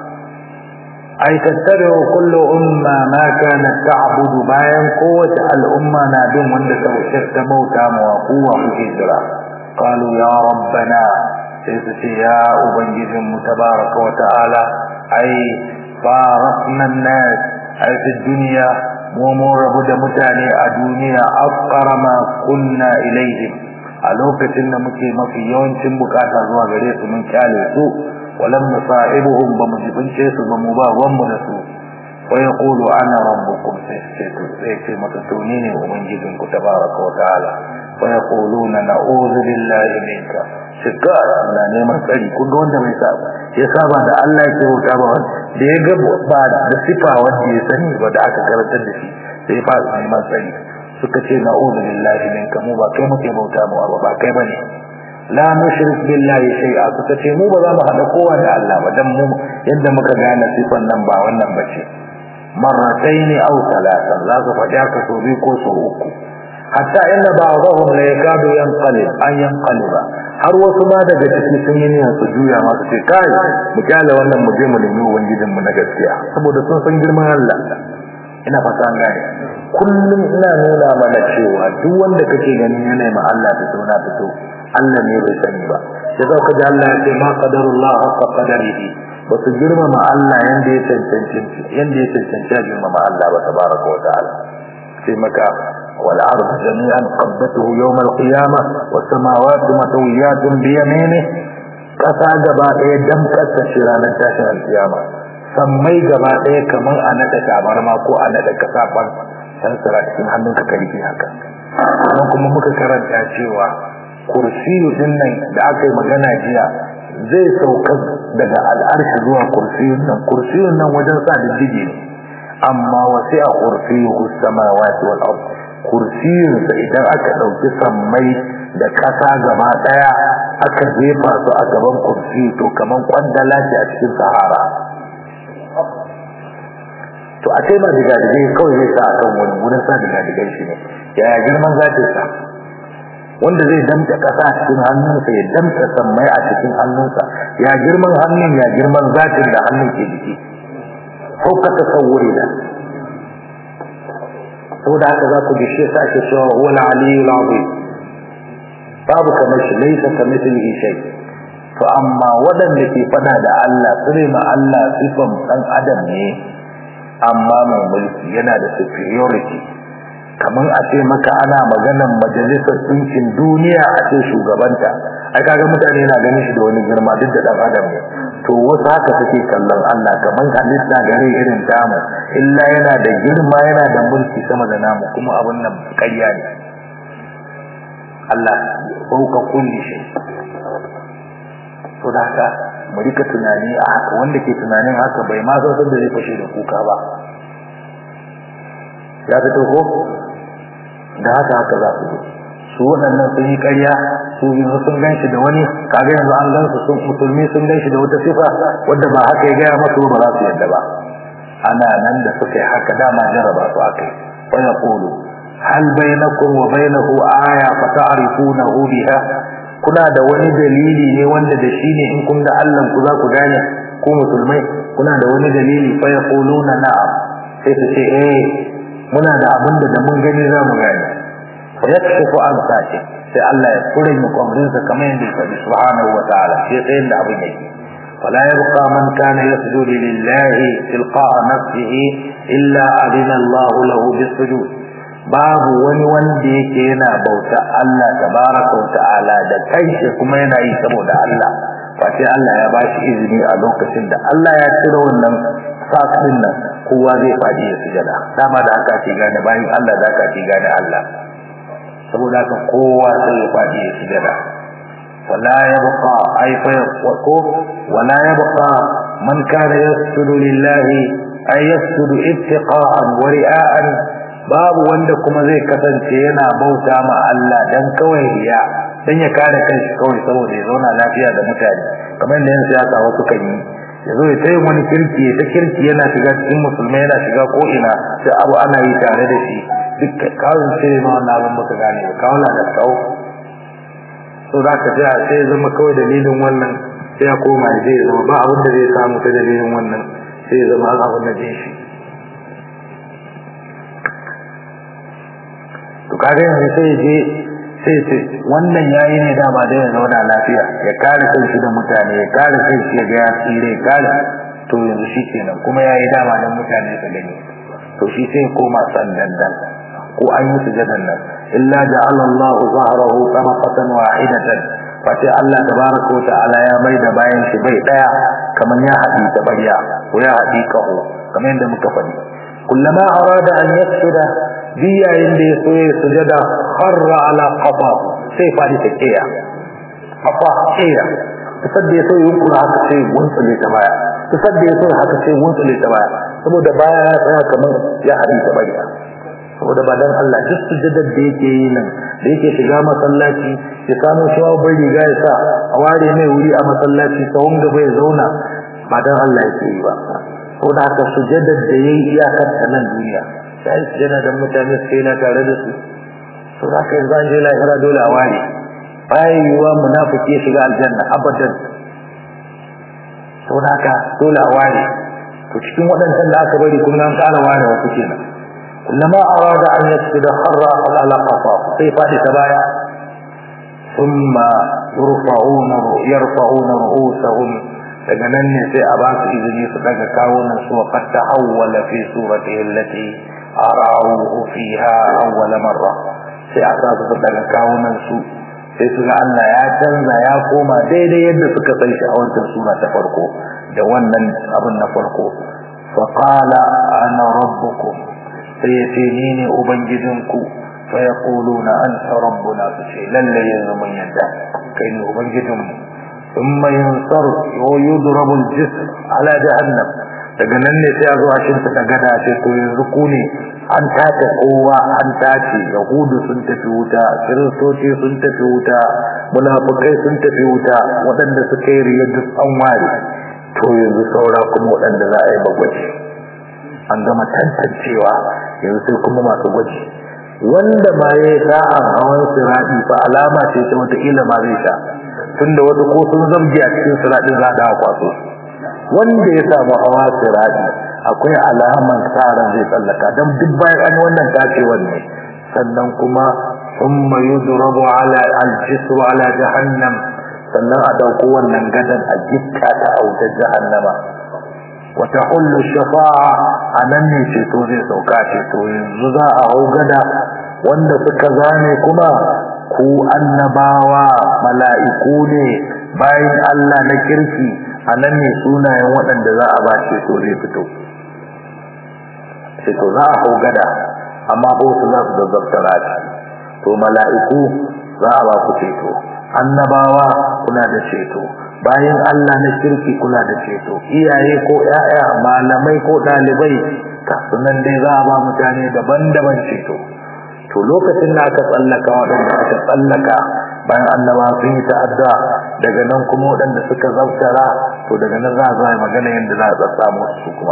ai tattaru kullu umma ma kanat ta'budu bayan kowace al'umma na bin wanda ta wuce bauta ma wa kuwa kuke jira qalu ya rabbana sai su ce ya ubangijin mu tabaraka wa ta'ala ai farqna an-nas ai fi dunya mu mun rabu da mutane a duniya afqara ma kunna ilayhim a lokacin da muke mafi yawancin bukata zuwa gare su mun kyale su walam nasa'ibuhum ba mujibince su ba mu ba wanmu da su wa yaqulu ana rabbukum sai mata tuni ne ubangijin ku tabaraka wa ta'ala wa yaquluna na'udhu billahi minka shikara na neman tsari kun ga wanda mai saba ya saba da Allah ke wuta ba da ya ga ba da sifa wanda ya sani ba da aka karantar da shi sai fa neman tsari suka ce na'udhu billahi minka mu ba kai muke bauta mu ba ba kai bane la nushrik billahi shay'a suka ce mu ba za mu hada kowa da Allah ba dan mu yadda muka gane sifan nan ba wannan bace marratayn aw thalathan za ku faɗi haka so biyu ko so uku hatta inna ba'dahum la yakadu yanqalib an yanqaliba har wasu ma daga cikin sun yi niyyar su juya ma su ce kai mu kyale wannan mu je mu nemi ubangijin mu na gaskiya saboda sun san girman Allah ina fata an gane kullum ina nuna mana cewa duk wanda kake ganin yana ma Allah fito na fito Allah ne bai sani ba sai za ka ji Allah ya ce ma qadarullah haqqa qadarihi ba su girmama Allah yanda ya tantance yanda ya tantance girmama Allah ba tabaraka wa ta'ala sai maka wal ardu jami'an qabdatuhu yawm al qiyamah was samawati matawiyatun bi yaminihi kasa gaba ɗaya damkar shi ranar tashin alkiyama sammai gaba ɗaya kamar a naɗa tabarma ko a naɗa kasafan san sura cikin hannunka karfi haka kuma kuma muka karanta cewa kursiyu din nan da aka yi magana jiya zai sauka daga al'arshi zuwa kursiyun nan kursiyun nan wajen sa diddige ne amma wasi a kursiyuhu samawati wal ard kursiyun sa idan aka dauki sammai da kasa gaba daya aka jefa su a gaban kursiyu to kaman kwandala ce a cikin sahara to a kai ma diga diga kawai zai sa akan wani wurin sa diga diga shi ne yaya girman zatin sa wanda zai damta kasa a cikin hannunsa ya damta sammai a cikin hannunsa ya girman hannun ya girman zatin da hannun ke jiki ko ka tasawuri da saboda haka za ku gishe sa ake cewa wala aliyul azim babu kamar shi laisa kamithlihi shay to amma wadanda ke fada da Allah sune ma Allah sifan dan adam ne amma mai mulki yana da superiority kamar a ce maka ana maganan majalisar ɗinkin duniya a ce shugabanta ai kaga mutane na ganin shi da wani girma duk da dan adam ne to wasu haka suke kallon Allah kamar halitta gare irin tamu illa yana da girma yana da mulki sama da namu kuma abun nan ƙarya ne Allah fauka kulli shay to da haka mu rika tunani a haka wanda ke tunanin haka bai ma san da zai fashe da kuka ba ya fito ko da haka haka za su yi su waɗannan sun yi ƙarya su yanzu sun gan shi da wani kaga yanzu an gan su sun musulmi sun gan shi da wata sifa wadda ba haka ya gaya masu ba za su yadda ba ana nan da suka yi haka dama jarraba su aka yi wa yaqulu hal bainakum wa bainahu aya fa ta'rifunahu biha kuna da wani dalili ne wanda da shi ne in kun ga Allah ku za ku gane ku musulmai kuna da wani dalili fa yaquluna na'am sai su ce eh muna da abin da mun gani za mu gane fa yakshifu an sa'ati sai Allah ya kure mu kwamrinsa kamar yadda ya faɗi subhanahu wa ta'ala sai sai da abin yake fala yabqa man kana yasjudu lillahi tilqa'a nafsihi illa adina Allah lahu bis-sujud babu wani wanda yake yana bauta Allah tabaraka wa ta'ala da kanshi kuma yana yi saboda Allah face Allah ya ba shi izini a lokacin da Allah ya cire wannan sasin nan kowa zai faɗi ya sujada dama da aka ce gane bayan Allah da aka ce gane Allah saboda haka kowa sai ya faɗi ya sujada wala yabqa ay fa yaqu wala yabqa man kana yasjudu lillahi ay yasjudu ittiqa'an wa ri'a'an babu wanda kuma zai kasance yana bauta ma Allah dan kawai riya dan ya kare kanshi kawai saboda ya zauna lafiya da mutane kamar da yan siyasa wasu kan yi yazo ya tayi wani kirki ta kirki yana shiga cikin musulmai yana shiga ko ina sai abu ana yi tare da shi duk kawai sai ma wannan abin baka gane ba kawai da kawo so da ka sai sai zama kawai dalilin wannan sai ya koma ya zai zama ba abin da zai samu ta dalilin wannan sai ya zama abin da zai shi to kage yanzu sai je sai sai wannan yayi ne da ba da ya zauna lafiya ya kare kanshi da mutane ya kare kanshi ya ga ya tsire kare to yanzu shikenan kuma yayi dama dan mutane su gani to shi sai koma sandan dan ko an yi sujadan nan illa ja'ala Allahu zahrahu tamaqatan wahidatan fa sai Allah tabaaraka wa ta'ala ya mai da bayan shi bai daya kaman ya hadi ta bariya ko ya hadi kaho kamar yadda muka faɗi kullama arada an yasjuda biya inda yaso ya sujada kharra ala qafa sai fadi ta kiya qafa kiya sadda yaso yunkura haka sai wuntsule ta baya sadda yaso haka sai wuntsule ta baya saboda baya ya tsaya kamar ya hadi ta bariya saboda ba dan Allah duk sujudar da yake yi nan da yake shiga masallaci ya samu shawo bai riga ya sa a ware mai wuri a masallaci tsawon gaba ya zauna ba dan Allah yake yi ba saboda haka sujudar da yayi iyakar ta nan duniya sai sujudar da mutane sai na tare da su saboda haka yanzu an je lahira dole a ware bayan yiwa munafiki ya shiga aljanna abadan saboda haka dole a ware to cikin waɗannan da aka bari kuma an ƙara ware wasu kenan لما أراد أن يسجد خر على قفاه كيف تبايا ثم يرفعون يرفعون رؤوسهم لجنن في أباس إذن يصدق كاونا وقد تحول في سورته التي ara'uhu fiha awwal marra sai aka su daga kawunan su sai su ga Allah ya canza ya koma daidai yadda suka sai shi a wannan sura ta farko da wannan abin na farko fa qala ana rabbukum sai ya ce ni ne ubangijinku fa yaquluna anta rabbuna sai lalle yanzu mun yadda kai ne ubangijinmu thumma yansar wa yudrabu al-jisr ala jahannam daga nan ne sai a zo a shinta da gada sai to yanzu ku ne an tace kowa an tace yahudu sun tafi wuta kiristoci sun tafi wuta munafikai sun tafi wuta waɗanda suka yi riyar duk an ware to yanzu saura kuma waɗanda za a yi bagwaji an gama tantancewa yanzu sai kuma masu gwaji wanda ma ya yi sa'an hawan siraɗi fa alama ce ta wataƙila ma zai sha tunda wasu ko sun zamge a cikin siraɗin za a kwaso wanda ya samu hawa sirati akwai alaman tsaran zai tsallaka dan duk bayan an wannan tacewar ne sannan kuma thumma yudrabu ala al-jisr ala jahannam sannan a dauko wannan gadan a gitta ta auta jahannama wa tahullu shafa'a anan ne ce to zai sauka ce to yanzu za a hau gada wanda suka zane kuma ku annabawa mala'iku ne bayan Allah na kirki anan ne sunayen waɗanda za a ba ceto zai fito ceto za a hau gada amma ko su za su zazzabtara shi to mala'iku za a ba ku ceto annabawa kuna da ceto bayan Allah na kirki kuna da ceto iyaye ko ƴaƴa malamai ko ɗalibai kasunan dai za a ba mutane daban-daban ceto to lokacin da aka tsallaka waɗanda aka tsallaka bayan annaba sun yi ta'adda daga nan kuma waɗanda suka zabtara to daga nan za a zai magana yadda za a tsatsamu su kuma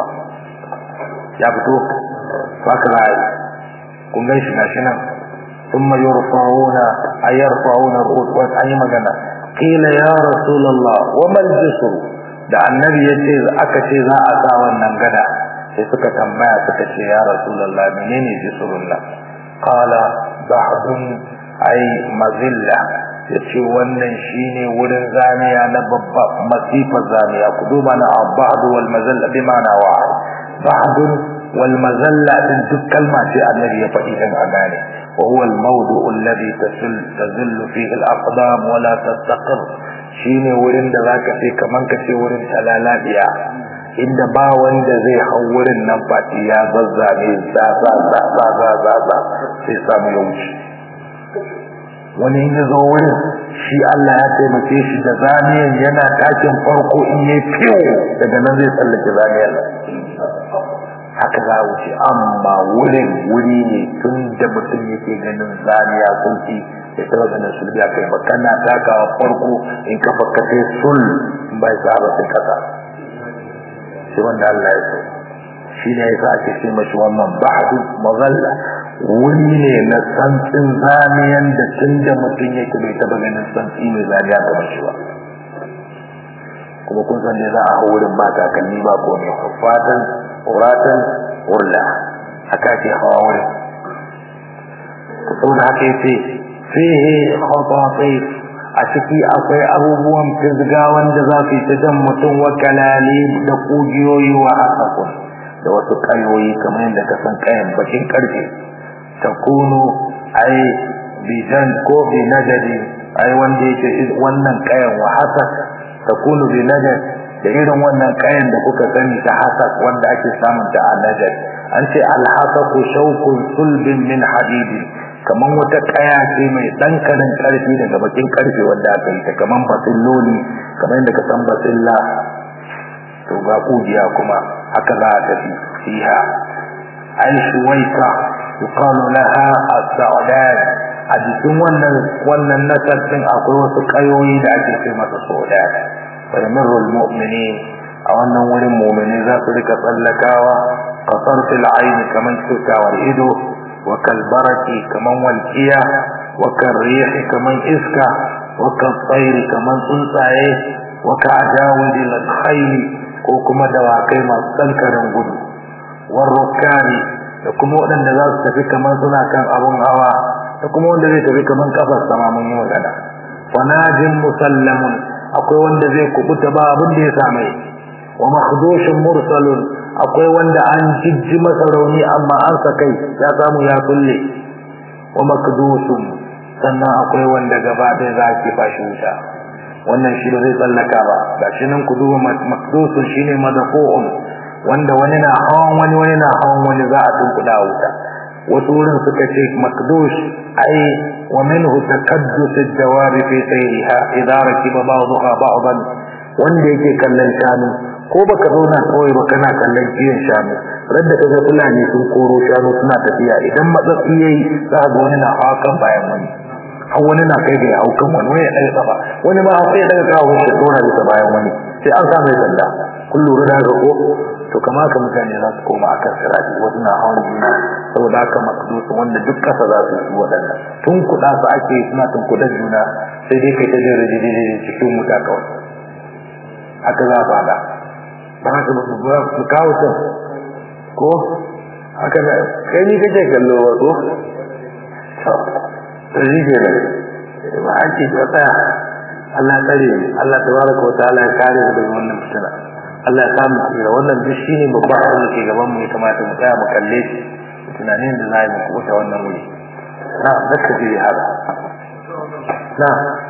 ya fito haka za a yi kun gan shi gashi nan sun mai yarfa'una a yarfa'una ru'uwar an yi magana kila ya rasulallah wa mal jisr da annabi ya ce aka ce za a sa wannan gada sai suka tambaya suka ce ya rasulallah menene jisrullah qala ba'dun ay mazilla yace wannan shine wurin zamiya na babba masifar zamiya ku duba na ba'd wal mazalla bi ma'ana wa ba'd wal mazalla din duk kalma ce annabi ya faɗi dan a gane wa huwa al mawdu' alladhi tasul tazillu fihi al aqdam wa la tastaqir shine wurin da zaka ce kaman ka ce wurin talaladiya inda ba wanda zai hau wurin nan fati ya zazzame za za za za za za za sai samu ya wuce wani in zo wurin shi Allah ya taimake shi da zaniyan yana takin farko in yi fiyo daga nan zai tsallake zaniyar haka za wuce amma wurin wuri ne tun da mutum yake ganin zaniya sulki ya taba ganin sulki a kai bakana takawa farko in kafa kafe sul bai saba sai kasa shi wanda Allah ya so shi ne yasa ake ce mashi wannan ba'du mazalla wuri ne na santsin zaniyan da tun da mutum yake bai taba ganin santsi mai zaniya ga mashi ba kuma kun san ne za a hau wurin ba takalmi ba ko ne fatan uratan urla haka ke hawa wurin saboda haka yace fihi khatatif a ciki akwai abubuwan fizga wanda za su yi ta jan mutum wa kalali da kugiyoyi wa asafun da wasu kayoyi kamar yadda ka san kayan bakin karfe takunu ai bijan ko bi najadi ai wanda yake wannan kayan wa hasaf takunu bi najad da irin wannan kayan da kuka sani ta hasaf wanda ake samun ta a najad an ce alhasaku shawkun sulbin min hadidi kaman wata kaya ce mai dankalin karfi daga bakin karfe wanda aka yi ta kaman basilloli kamar yadda ka san basilla to ga kujiya kuma haka za a tafi fiha ai shuwaika yuqalu laha as-sa'dan a jikin wannan wannan nasar din akwai wasu kayoyi da ake ce masa saudan fa yamru al-mu'minin a wannan wurin mu'mini za su rika tsallakawa qasar fil ayn kaman tutawar ido wa kalbaraki kaman walqiya wa karrih kaman iska wa kasayr kaman tsuntsaye wa ka'jawidi al-khayl ko kuma dawakai masu tsankarin gudu war rukani da kuma waɗanda za su tafi kamar suna kan abun hawa da kuma wanda zai tafi kamar kafar sama mun yi magana wanajin musallamun akwai wanda zai kubuta ba abin da ya same wa makhdushin mursalun akwai wanda an jijji masa rauni amma an sakai ya samu ya kulle wa makdusun sannan akwai wanda gaba ɗaya za ki fashi wuta wannan shi ba zai tsallaka ba gashi nan ku duba makdusun shine madafu'un wanda wani na hawan wani wani na hawan wani za a tunkuda wuta wasu wurin suka ce makdush ai wa minhu takaddus ad-dawari fi sayriha idza rakiba ba'daha ba'dan wanda yake kallon shanu ko baka zauna kawai ba kana kallon kiyon shanu radda kaga fulani sun koro shanu suna tafiya idan matsatsi yayi za ga wani na hakan bayan wani har wani na kai da haukan wani wani ya daga kafa wani ma sai daga kawo shi dora bisa bayan wani sai an sa mai sanda kun lura da ga ko to kama ka mutane za su koma akan sirati wasu na hawan juna saboda haka makdusu wanda duk kasa za su yi waɗannan tun kuɗa su ake suna tun kuɗa juna sai dai kai ta jin rijididi cikin wuta kawai haka za a fada ba haka ba su kawo can ko haka na kai ni kake kallo ba ko to rige ne ba ake ta tsaya Allah tsare Allah tabaraka wa ta'ala ya kare mu daga wannan fitina Allah ya samu tsira wannan duk shine babban abin da ke gaban mu ya kamata mu tsaya mu kalle shi tunanin da za mu kuta wannan wuri na zaka ji haka na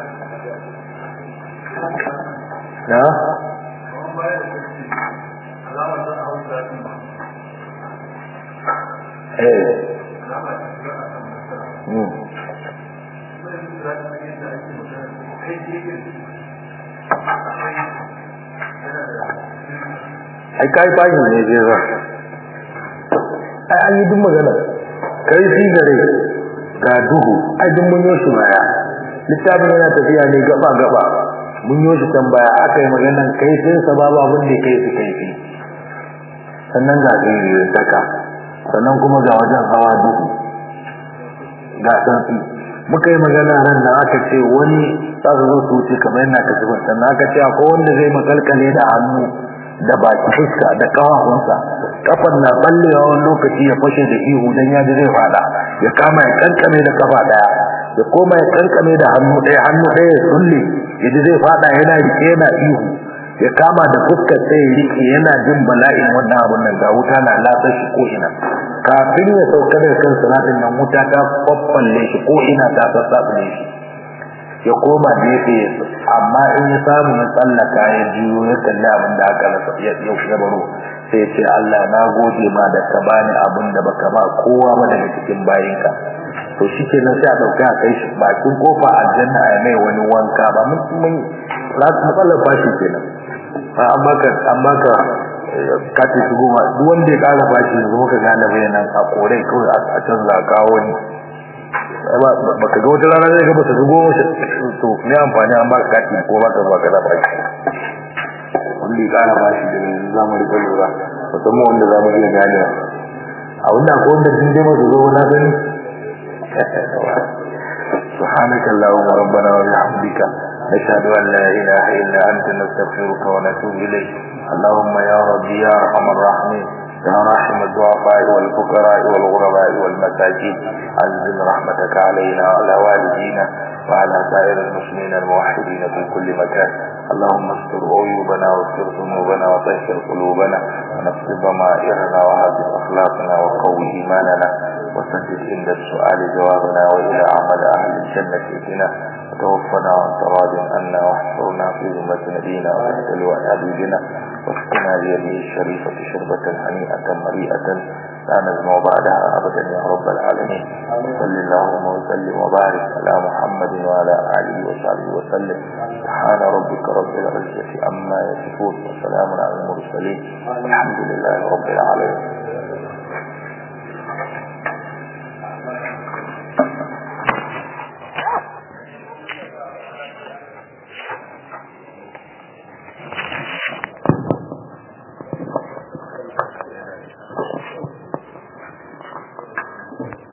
na eh mm ai kai bayin ne je za ai an yi duk magana kai shi gare ga duhu ai duk mun yoshi baya littafin yana tafiya ne gaba gaba mun yoshi tambaya aka yi maganan kai sai sababa abin da kai su kai fi sannan ga gari saka sannan kuma ga wajen hawa duhu ga sanfi muka yi magana ran da aka ce wani za su zo su wuce kamar yana ka zubar sannan aka ce akwai wanda zai makalkale da hannu da baki fuska da kafafunsa kafan na ballewa wani lokaci ya fashe da ihu dan ya ji zai fada ya kama ya kankame da kafa daya ya koma ya kankame da hannu daya hannu daya ya sulle ya ji zai fada yana rike yana ihu ya kama da fuskar sai ya rike yana jin bala'in wannan abun nan ga wuta na latsa shi ko ina kafin ya sauka daga kan sanatin nan wuta ta faffalle shi ko ina ta sassaɓe shi ya koma gefe amma in ya samu ya tsallaka ya jiyo ya kalli abin da aka rasa ya ya baro sai ya ce Allah na gode ma da ka bani abin da baka ba kowa ba daga cikin bayinka to shikenan sai a dauka a kai shi bakin kofa aljanna a mai wani wanka ba mun mun matsalar fashi kenan amma ka amma ka kati su goma duk wanda ya kara fashi yanzu muka gane bayanan a kore kawai a canza kawo ni baka ga wata rana zai ga bata zugo to ne amfani an baka kati ko baka zuwa kaza ba shi wanda ya kara bashi da zamu rika lura musamman wanda zamu iya gane a wanda ko wanda din dai masu zo na gani subhanaka allahumma rabbana wa bihamdika nashhadu an la ilaha illa anta nastaghfiruka wa natubu ilayk allahumma ya rabbi ya arhamar rahimin يا رحم الضعفاء والفقراء والغرباء والمساكين أنزل رحمتك علينا وعلى والدينا وعلى سائر المسلمين الموحدين في كل مكان اللهم استر عيوبنا واستر ذنوبنا وطهر قلوبنا ونفس ضمائرنا وهذب أخلاقنا وقوي إيماننا وسدد عند السؤال جوابنا وإلى عمل أهل الجنة إذنا وتوفنا وانت راض عنا واحفرنا في ذمة نبينا وتحت لواء حبيبنا واسقنا بيده الشريفة شربة هنيئة مريئة لا نزمع بعدها أبدا يا رب العالمين وصل اللهم وسلم وبارك على محمد وعلى آله وصحبه وسلم سبحان ربك رب العزة عما يصفون وسلام على المرسلين الحمد لله رب العالمين.